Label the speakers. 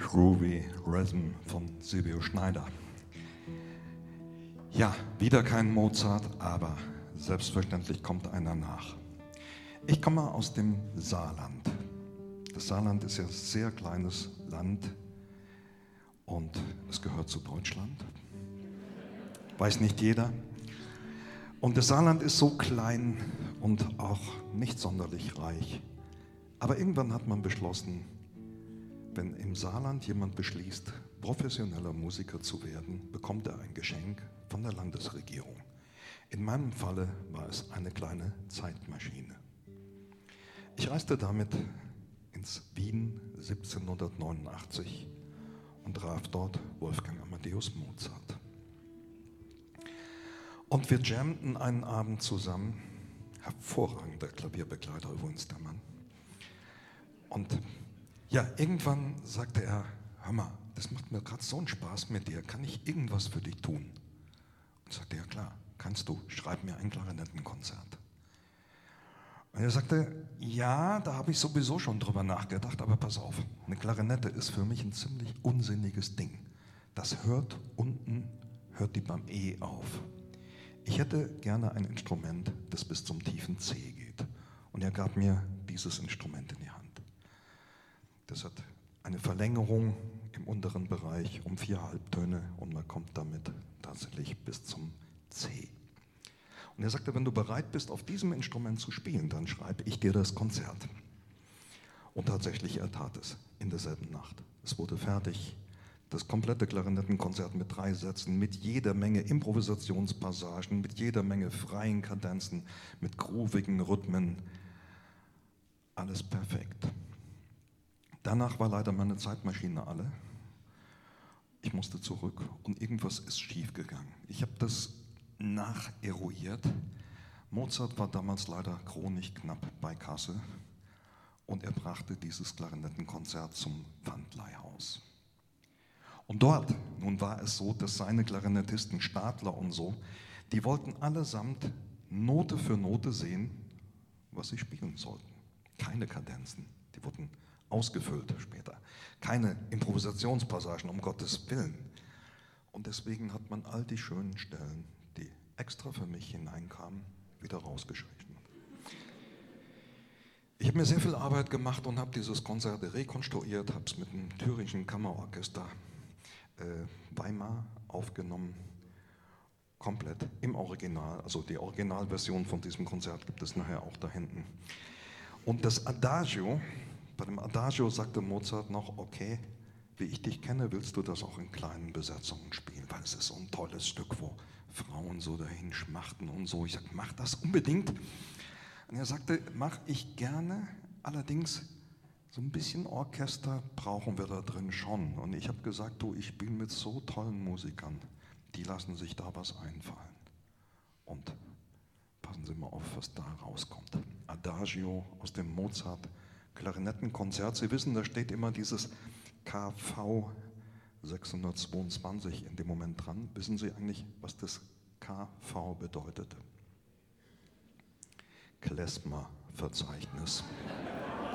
Speaker 1: Groovy Rhythm von Silvio Schneider. Ja, wieder kein Mozart, aber selbstverständlich kommt einer nach. Ich komme aus dem Saarland. Das Saarland ist ja ein sehr kleines Land und es gehört zu Deutschland. Weiß nicht jeder. Und das Saarland ist so klein und auch nicht sonderlich reich. Aber irgendwann hat man beschlossen, wenn im Saarland jemand beschließt, professioneller Musiker zu werden, bekommt er ein Geschenk von der Landesregierung. In meinem Falle war es eine kleine Zeitmaschine. Ich reiste damit ins Wien 1789 und traf dort Wolfgang Amadeus Mozart. Und wir jammten einen Abend zusammen. Hervorragender Klavierbegleiter übrigens, der Mann. Und ja, irgendwann sagte er, hör mal, das macht mir gerade so einen Spaß mit dir, kann ich irgendwas für dich tun? Und ich sagte, ja klar, kannst du, schreib mir ein Klarinettenkonzert. Und er sagte, ja, da habe ich sowieso schon drüber nachgedacht, aber pass auf, eine Klarinette ist für mich ein ziemlich unsinniges Ding. Das hört unten, hört die beim E auf. Ich hätte gerne ein Instrument, das bis zum tiefen C geht. Und er gab mir dieses Instrument in die Hand. Das hat eine Verlängerung im unteren Bereich um 4 Halbtöne und man kommt damit tatsächlich bis zum C. Und er sagte, wenn du bereit bist, auf diesem Instrument zu spielen, dann schreibe ich dir das Konzert. Und tatsächlich, er tat es in derselben Nacht. Es wurde fertig. Das komplette Klarinettenkonzert mit 3 Sätzen, mit jeder Menge Improvisationspassagen, mit jeder Menge freien Kadenzen, mit groovigen Rhythmen. Alles perfekt. Danach war leider meine Zeitmaschine alle. Ich musste zurück und irgendwas ist schiefgegangen. Ich habe das nacheruiert. Mozart war damals leider chronisch knapp bei Kasse und er brachte dieses Klarinettenkonzert zum Pfandleihhaus. Und dort, nun war es so, dass seine Klarinettisten, Stadler und so, die wollten allesamt Note für Note sehen, was sie spielen sollten. Keine Kadenzen, die wurden ausgefüllt später. Keine Improvisationspassagen, um Gottes Willen. Und deswegen hat man all die schönen Stellen, die extra für mich hineinkamen, wieder rausgestrichen. Ich habe mir sehr viel Arbeit gemacht und habe dieses Konzert rekonstruiert, habe es mit dem Thüringischen Kammerorchester Weimar aufgenommen, komplett im Original. Also die Originalversion von diesem Konzert gibt es nachher auch da hinten. Und das Adagio, bei dem Adagio sagte Mozart noch, okay, wie ich dich kenne, willst du das auch in kleinen Besetzungen spielen, weil es ist so ein tolles Stück, wo Frauen so dahin schmachten und so. Ich sagte, mach das unbedingt. Und er sagte, mach ich gerne, allerdings so ein bisschen Orchester brauchen wir da drin schon. Und ich habe gesagt, du, ich spiele mit so tollen Musikern, die lassen sich da was einfallen. Und passen Sie mal auf, was da rauskommt. Adagio aus dem Mozart Klarinettenkonzert. Sie wissen, da steht immer dieses KV 622 in dem Moment dran. Wissen Sie eigentlich, was das KV bedeutet? Klezmer-Verzeichnis.